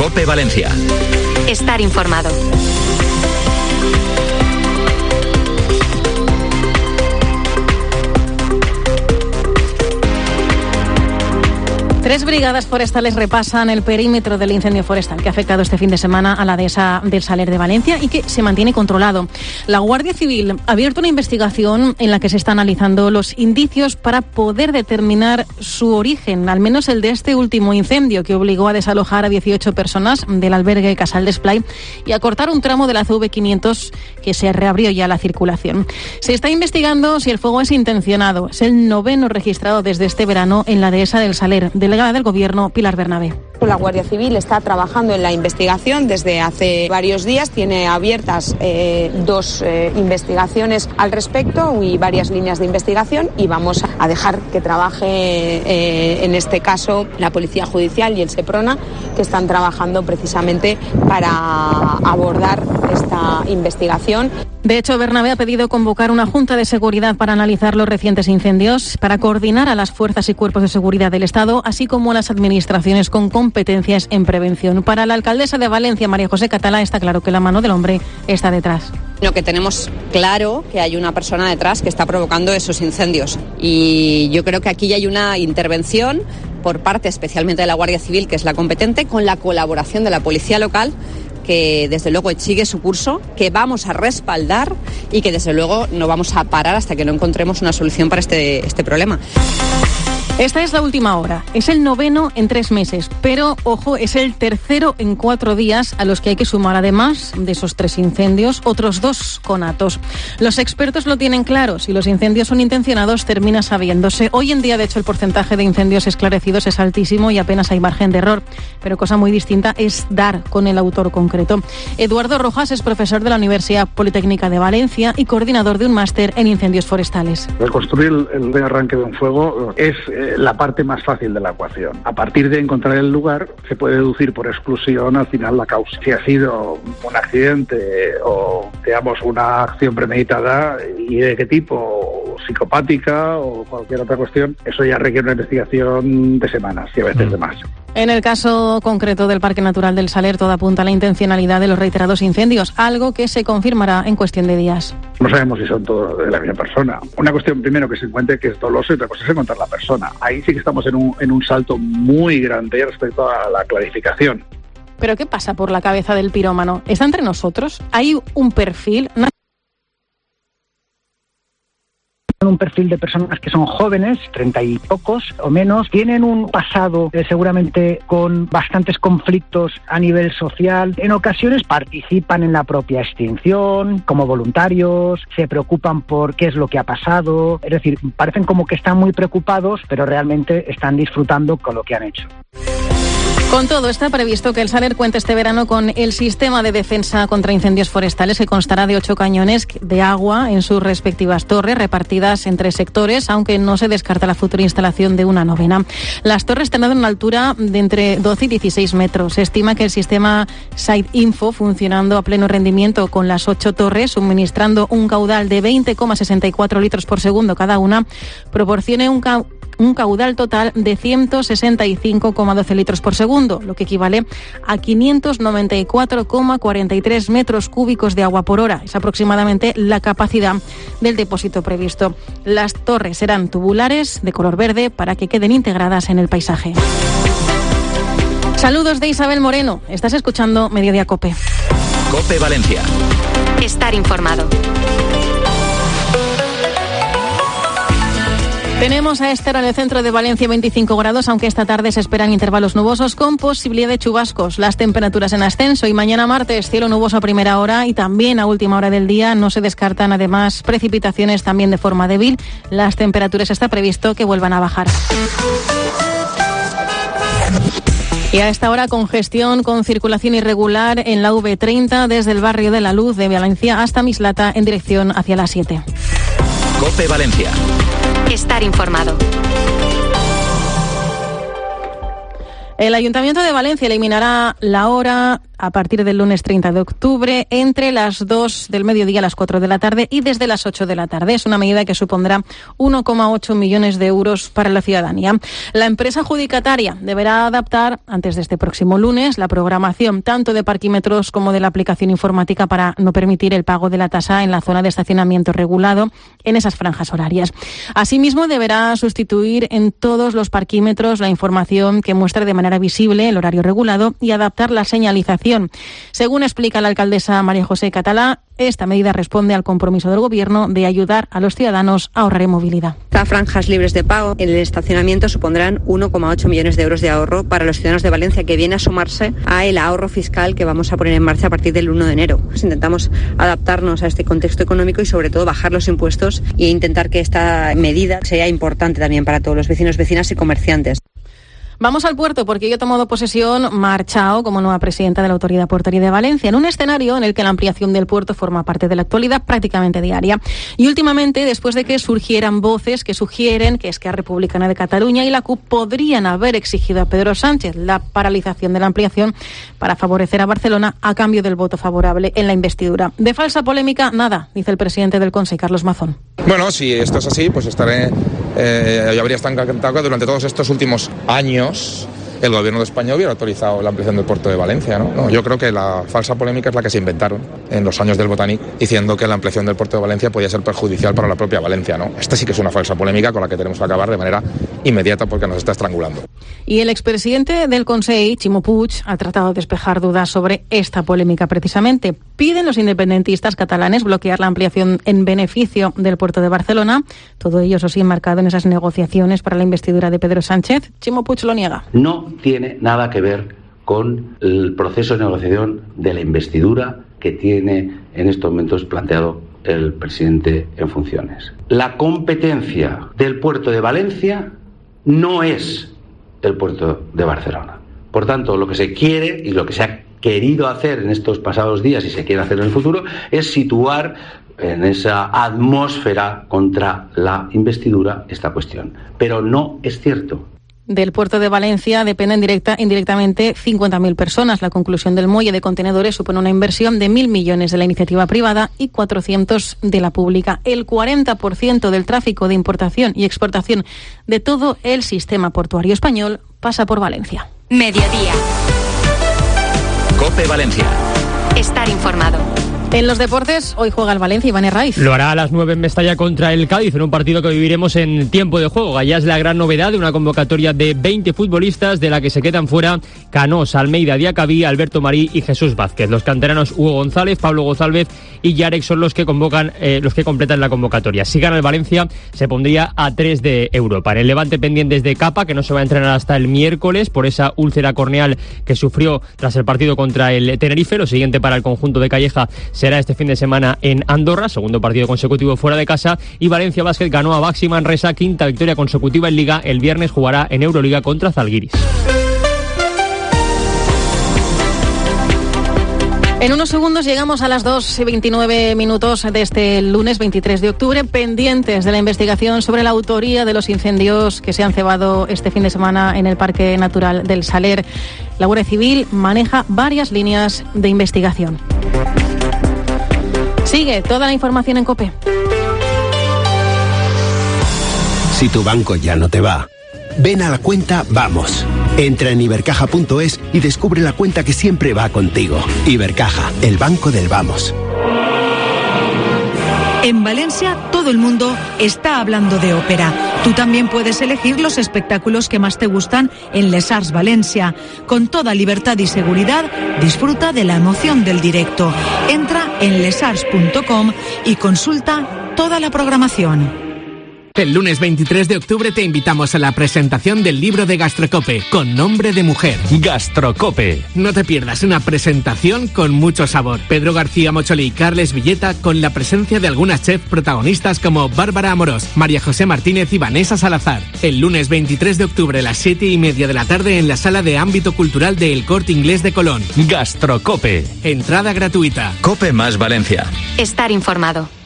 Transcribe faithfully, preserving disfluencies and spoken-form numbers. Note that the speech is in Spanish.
COPE Valencia. Estar informado. Tres brigadas forestales repasan el perímetro del incendio forestal que ha afectado este fin de semana a la dehesa del Saler de Valencia y que se mantiene controlado. La Guardia Civil ha abierto una investigación en la que se están analizando los indicios para poder determinar su origen, al menos el de este último incendio que obligó a desalojar a dieciocho personas del albergue Casal d'Esplai y a cortar un tramo de la C V quinientos que se reabrió ya la circulación. Se está investigando si el fuego es intencionado. Es el noveno registrado desde este verano en la dehesa del Saler. Delegada del Gobierno, Pilar Bernabé. La Guardia Civil está trabajando en la investigación desde hace varios días. Tiene abiertas eh, dos eh, investigaciones al respecto y varias líneas de investigación y vamos a dejar que trabaje eh, en este caso la Policía Judicial y el SEPRONA, que están trabajando precisamente para abordar esta investigación. De hecho, Bernabé ha pedido convocar una junta de seguridad para analizar los recientes incendios, para coordinar a las fuerzas y cuerpos de seguridad del Estado, así como a las administraciones con competencias en prevención. Para la alcaldesa de Valencia, María José Catalá, está claro que la mano del hombre está detrás. Lo que tenemos claro que hay una persona detrás que está provocando esos incendios y yo creo que aquí ya hay una intervención por parte especialmente de la Guardia Civil, que es la competente, con la colaboración de la Policía Local, que desde luego sigue su curso, que vamos a respaldar y que desde luego no vamos a parar hasta que no encontremos una solución para este, este problema. Esta es la última hora. Es el noveno en tres meses, pero, ojo, es el tercero en cuatro días a los que hay que sumar, además de esos tres incendios, otros dos conatos. Los expertos lo tienen claro. Si los incendios son intencionados, termina sabiéndose. Hoy en día, de hecho, el porcentaje de incendios esclarecidos es altísimo y apenas hay margen de error. Pero cosa muy distinta es dar con el autor concreto. Eduardo Rojas es profesor de la Universidad Politécnica de Valencia y coordinador de un máster en incendios forestales. Reconstruir el rearranque de un fuego es la parte más fácil de la ecuación. A partir de encontrar el lugar, se puede deducir por exclusión al final la causa. Si ha sido un accidente o, digamos, una acción premeditada y de qué tipo, psicopática o cualquier otra cuestión, eso ya requiere una investigación de semanas y a veces de más. En el caso concreto del Parque Natural del Saler, todo apunta a la intencionalidad de los reiterados incendios, algo que se confirmará en cuestión de días. No sabemos si son todos de la misma persona. Una cuestión primero que se encuentre que es doloso y otra cosa es encontrar la persona. Ahí sí que estamos en un, en un salto muy grande respecto a la clarificación. ¿Pero qué pasa por la cabeza del pirómano? ¿Está entre nosotros? ¿Hay un perfil? Una... un perfil de personas que son jóvenes, treinta y pocos o menos, tienen un pasado eh, seguramente con bastantes conflictos a nivel social, en ocasiones participan en la propia extinción como voluntarios, se preocupan por qué es lo que ha pasado, es decir, parecen como que están muy preocupados, pero realmente están disfrutando con lo que han hecho. Con todo, está previsto que el Saler cuente este verano con el sistema de defensa contra incendios forestales, que constará de ocho cañones de agua en sus respectivas torres, repartidas en tres sectores, aunque no se descarta la futura instalación de una novena. Las torres tendrán una altura de entre doce y dieciséis metros. Se estima que el sistema Site Info, funcionando a pleno rendimiento con las ocho torres, suministrando un caudal de veinte coma sesenta y cuatro litros por segundo cada una, proporcione un ca- un caudal total de ciento sesenta y cinco coma doce litros por segundo, lo que equivale a quinientos noventa y cuatro coma cuarenta y tres metros cúbicos de agua por hora. Es aproximadamente la capacidad del depósito previsto. Las torres serán tubulares de color verde para que queden integradas en el paisaje. Saludos de Isabel Moreno. Estás escuchando Mediodía COPE. COPE Valencia. Estar informado. Tenemos a esta hora en el centro de Valencia veinticinco grados, aunque esta tarde se esperan intervalos nubosos con posibilidad de chubascos. Las temperaturas en ascenso y mañana martes cielo nuboso a primera hora y también a última hora del día. No se descartan además precipitaciones también de forma débil. Las temperaturas está previsto que vuelvan a bajar. Y a esta hora congestión con circulación irregular en la V treinta desde el barrio de La Luz de Valencia hasta Mislata en dirección hacia la siete. COPE Valencia. Estar informado. El Ayuntamiento de Valencia eliminará la hora a partir del lunes treinta de octubre entre las dos del mediodía a las cuatro de la tarde y desde las ocho de la tarde. Es una medida que supondrá uno coma ocho millones de euros para la ciudadanía. La empresa adjudicataria deberá adaptar antes de este próximo lunes la programación tanto de parquímetros como de la aplicación informática para no permitir el pago de la tasa en la zona de estacionamiento regulado en esas franjas horarias. Asimismo, deberá sustituir en todos los parquímetros la información que muestre de manera visible el horario regulado y adaptar la señalización. Según explica la alcaldesa María José Catalá, esta medida responde al compromiso del Gobierno de ayudar a los ciudadanos a ahorrar en movilidad. Estas franjas libres de pago en el estacionamiento supondrán uno coma ocho millones de euros de ahorro para los ciudadanos de Valencia, que viene a sumarse a el ahorro fiscal que vamos a poner en marcha a partir del uno de enero. Pues intentamos adaptarnos a este contexto económico y sobre todo bajar los impuestos e intentar que esta medida sea importante también para todos los vecinos, vecinas y comerciantes. Vamos al puerto porque hoy ha tomado posesión Marchao como nueva presidenta de la Autoridad Portuaria de Valencia, en un escenario en el que la ampliación del puerto forma parte de la actualidad prácticamente diaria. Y últimamente, después de que surgieran voces que sugieren que Esquerra Republicana de Cataluña y la C U P podrían haber exigido a Pedro Sánchez la paralización de la ampliación para favorecer a Barcelona a cambio del voto favorable en la investidura. De falsa polémica, nada, dice el presidente del Consejo, Carlos Mazón. Bueno, si esto es así, pues estaré, eh, yo habría estado encantado que durante todos estos últimos años el Gobierno de España hubiera autorizado la ampliación del puerto de Valencia, ¿no? No, yo creo que la falsa polémica es la que se inventaron en los años del Botanic, diciendo que la ampliación del puerto de Valencia podía ser perjudicial para la propia Valencia, ¿no? Esta sí que es una falsa polémica con la que tenemos que acabar de manera inmediata porque nos está estrangulando. Y el expresidente del Consell, Ximo Puig, ha tratado de despejar dudas sobre esta polémica precisamente. Piden los independentistas catalanes bloquear la ampliación en beneficio del puerto de Barcelona. Todo ello, eso sí, enmarcado en esas negociaciones para la investidura de Pedro Sánchez. Ximo Puig lo niega. No tiene nada que ver con el proceso de negociación de la investidura que tiene en estos momentos planteado el presidente en funciones. La competencia del puerto de Valencia no es el puerto de Barcelona. Por tanto, lo que se quiere y lo que se ha querido hacer en estos pasados días y se quiere hacer en el futuro es situar en esa atmósfera contra la investidura esta cuestión. Pero no es cierto. Del puerto de Valencia dependen directa, indirectamente cincuenta mil personas. La conclusión del muelle de contenedores supone una inversión de mil millones de la iniciativa privada y cuatrocientos de la pública. El cuarenta por ciento del tráfico de importación y exportación de todo el sistema portuario español pasa por Valencia. Mediodía. COPE Valencia. Estar informado. En los deportes, hoy juega el Valencia, Iván Herraiz. Lo hará a las nueve en Mestalla contra el Cádiz, en un partido que viviremos en tiempo de juego. Ya es la gran novedad de una convocatoria de veinte futbolistas, de la que se quedan fuera Canós, Almeida, Diacabí, Alberto Marí y Jesús Vázquez. Los canteranos Hugo González, Pablo González y Yarek son los que convocan, eh, los que completan la convocatoria. Si gana el Valencia, se pondría a tres de Europa. En el Levante, pendientes de Capa, que no se va a entrenar hasta el miércoles por esa úlcera corneal que sufrió tras el partido contra el Tenerife. Lo siguiente para el conjunto de Calleja será este fin de semana en Andorra, segundo partido consecutivo fuera de casa, y Valencia Basket ganó a Baxi Manresa, quinta victoria consecutiva en Liga. El viernes jugará en Euroliga contra Zalgiris. En unos segundos llegamos a las dos y veintinueve minutos de este lunes veintitrés de octubre, pendientes de la investigación sobre la autoría de los incendios que se han cebado este fin de semana en el Parque Natural del Saler. La Guardia Civil maneja varias líneas de investigación. Sigue toda la información en COPE. Si tu banco ya no te va, ven a la cuenta Vamos. Entra en ibercaja punto es y descubre la cuenta que siempre va contigo. Ibercaja, el banco del Vamos. En Valencia, todo el mundo está hablando de ópera. Tú también puedes elegir los espectáculos que más te gustan en Les Arts Valencia. Con toda libertad y seguridad, disfruta de la emoción del directo. Entra en les arts punto com y consulta toda la programación. El lunes veintitrés de octubre te invitamos a la presentación del libro de Gastrocope, con nombre de mujer. Gastrocope. No te pierdas una presentación con mucho sabor. Pedro García Mocholi y Carles Villeta, con la presencia de algunas chefs protagonistas como Bárbara Amorós, María José Martínez y Vanessa Salazar. El lunes veintitrés de octubre a las siete y media de la tarde en la sala de ámbito cultural de El Corte Inglés de Colón. Gastrocope. Entrada gratuita. COPE más Valencia. Estar informado.